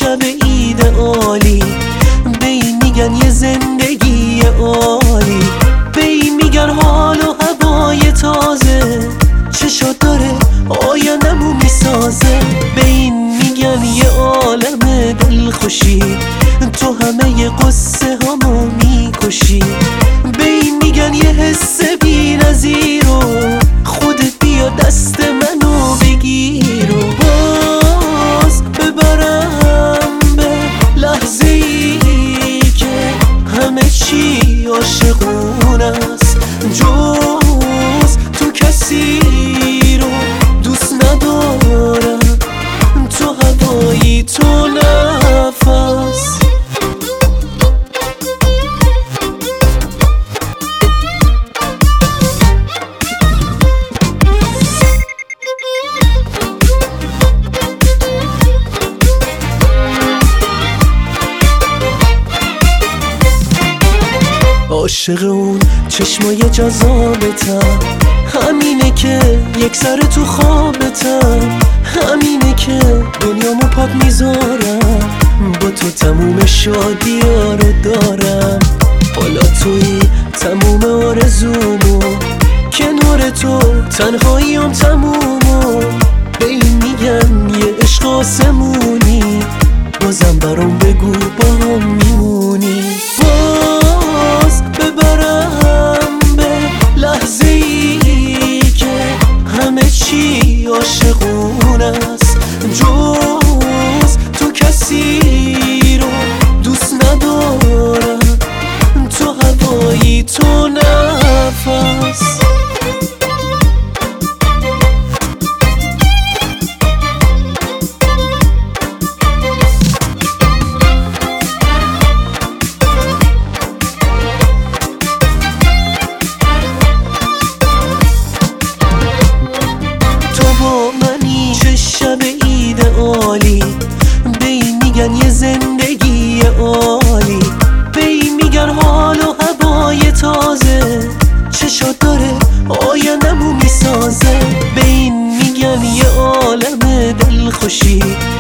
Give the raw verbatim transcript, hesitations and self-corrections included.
شب عید عالی، به این میگن یه زندگی عالی، به این میگن حال و هوای تازه، چشات داره آیندمو میسازه، به این میگن یه عالم دلخوشی، تو همه قصه هامو میکشی، به این میگن یه حس بی نظیر و خودت بیا دست منو بگیر و باز ببرم به لحظه ای که همه چی عاشقون است، جز تو کسی رو دوست ندارم، تو هوایی تو نفس. عاشق اون چشمای جذابتم، همینه که یک سر تو خوابتم، همینه که دنیامو پاک میذارم، با تو تموم شادی ها رو دارم، حالا توی تموم آرزومو، کنار تو تنهاییم تمومو، به این میگن یه عشق آسمونی، بازم برام بگو با هم میمونی، باز ببرم به لحظه ای که همه چی عاشقون است، جز تو کسی رو دوست ندارم، تو هوایی تو نفس. شب عید عالی، به این میگن یه زندگی عالی، به این میگن حال و هوای تازه، چشات داره آیندمو میسازه، به این میگن یه عالم دلخوشی،